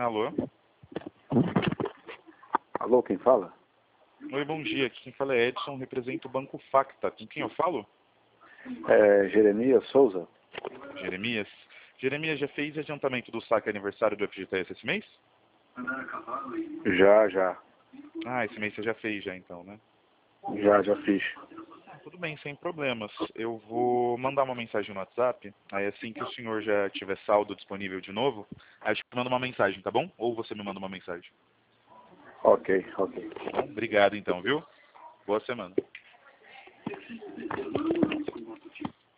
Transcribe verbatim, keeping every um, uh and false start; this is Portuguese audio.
Alô? Alô, quem fala? Oi, bom dia. Aqui quem fala é Edson, represento o Banco Facta. Com quem eu falo? É Jeremias Souza? Jeremias. Jeremias, já fez adiantamento do saque aniversário do F G T S esse mês? Já, já. Ah, esse mês você já fez já então, né? Já, já fiz. Tudo bem, sem problemas. Eu vou mandar uma mensagem no WhatsApp. Aí assim que o senhor já tiver saldo disponível de novo, aí eu te mando uma mensagem, tá bom? Ou você me manda uma mensagem. Ok, ok. Tá bom? Obrigado então, viu? Boa semana.